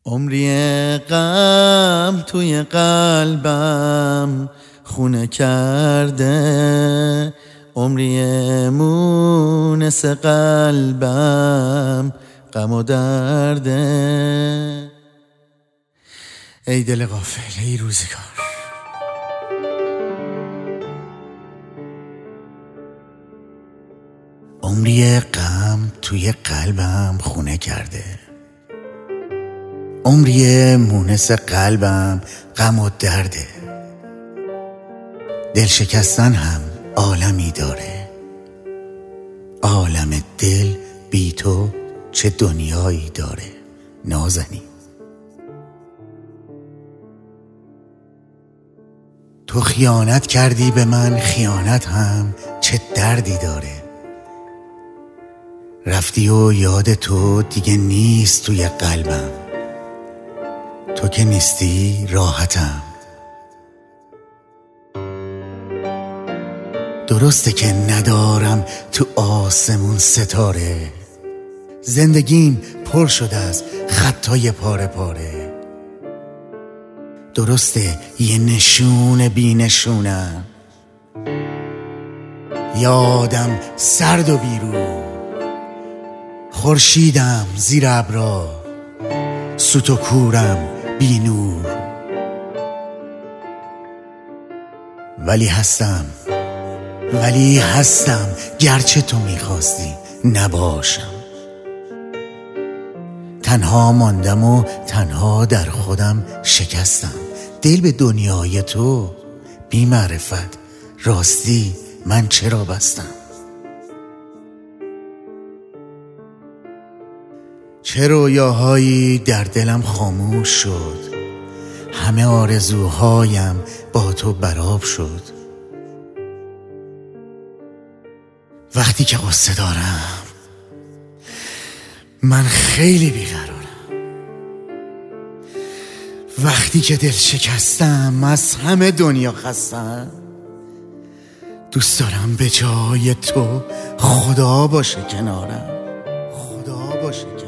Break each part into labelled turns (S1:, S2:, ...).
S1: عمری غم توی قلبم خونه کرده، عمری مونس قلبم غم و درده. ای دل غافل، ای روزگار، عمری غم توی قلبم خونه کرده، عمری مونس قلبم غم و درده. دل شکستن هم عالمی داره، عالم دل بی تو چه دنیایی داره. نازنین، تو خیانت کردی به من، خیانت هم چه دردی داره. رفتی و یاد تو دیگه نیست توی قلبم، تو که نیستی راحتم. درسته که ندارم تو آسمون ستاره، زندگیم پر شده از خطای پاره پاره. درسته یه نشون بی نشونم، یادم سرد و بیرون، خورشیدم زیر ابرا، سوت و کورم بی نور. ولی هستم گرچه تو میخواستی نباشم. تنها ماندم و تنها در خودم شکستم. دل به دنیای تو بی معرفت، راستی من چرا بستم؟ چه رویاهایی در دلم خاموش شد، همه آرزوهایم با تو برآب شد. وقتی که قصه دارم من خیلی بیقرارم، وقتی که دل شکستم از همه دنیا خستم. دوست دارم به جای تو خدا باشه کنارم، خدا باشه کنارم،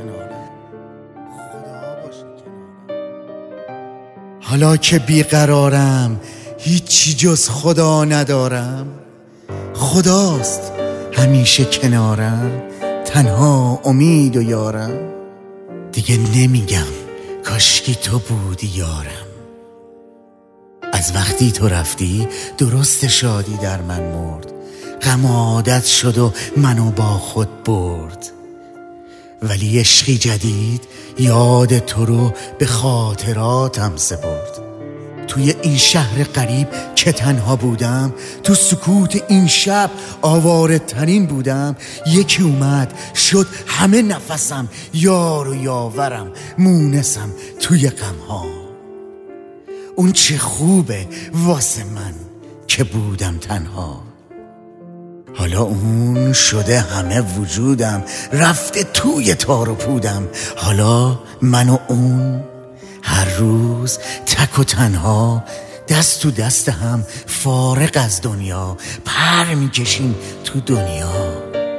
S1: خدا باشه کنارم. حالا که بیقرارم هیچی جز خدا ندارم، خداست همیشه کنارم، تنها امید و یارم. دیگه نمیگم کاشکی تو بودی یارم. از وقتی تو رفتی درست شادی در من مرد، غم عادت شد و منو با خود برد. ولی عشقی جدید یاد تو رو به خاطراتم سپرد. توی این شهر غریب که تنها بودم، تو سکوت این شب آواره ترین بودم. یکی اومد شد همه نفسم، یار و یاورم، مونسم توی غمها. اون چه خوبه واسه من که بودم تنها. حالا اون شده همه وجودم، رفته توی تار و پودم. حالا من و اون هر روز تک و تنها، دست تو دست هم فارغ از دنیا، پر میکشیم تو دنیا.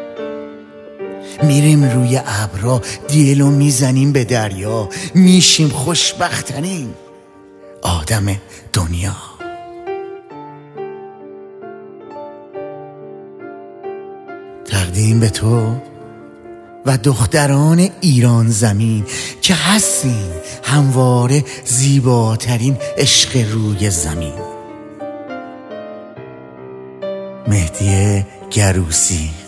S1: میریم روی ابرا، دیلو میزنیم به دریا، میشیم خوشبختترین آدم دنیا. تقدیم به تو و دختران ایران زمین که هستین همواره زیباترین عشق روی زمین. مهدی گروسی.